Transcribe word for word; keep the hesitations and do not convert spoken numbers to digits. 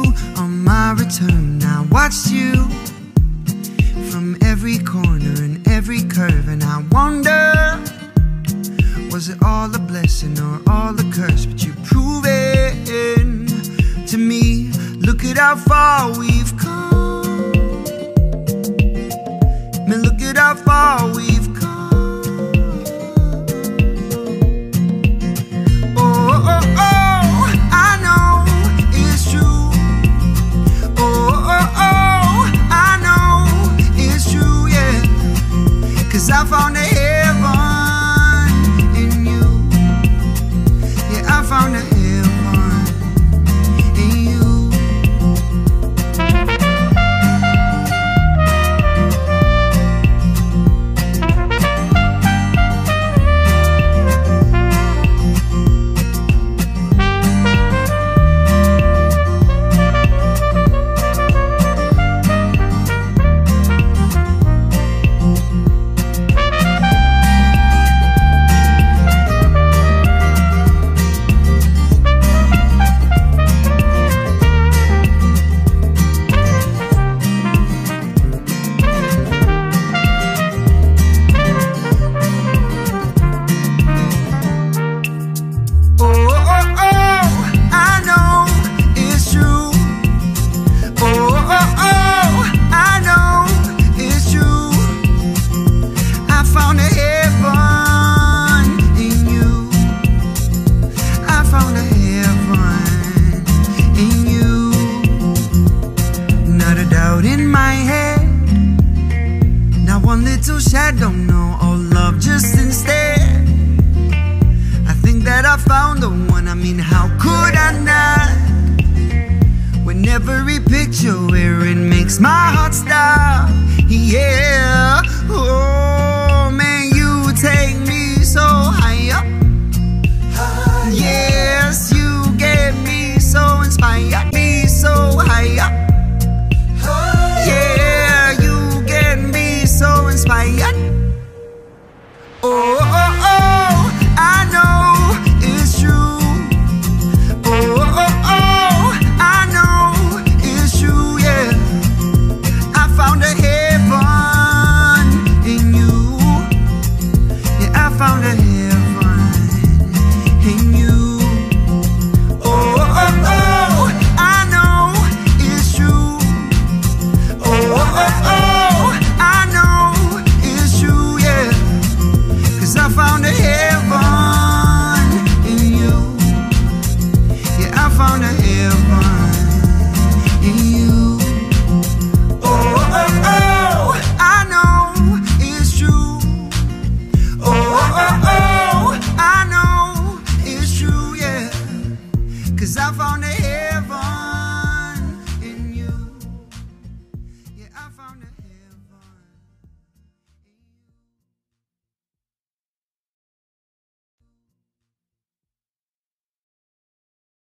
on my return. I watched you from every corner and every curve, and I wonder, was it all a blessing or all a curse? But you've proven to me, look at how far we've come. Man, look at how far we've come. Oh, oh, oh, I know it's true. Oh, oh, oh, I know it's true, yeah. 'Cause I found a heaven in you. Yeah, I found a heaven. Shadow, no, oh love just instead. I think that I found the one. I mean, how could I not? When every picture where it makes my heart stop. Yeah, oh man, you take me so high up.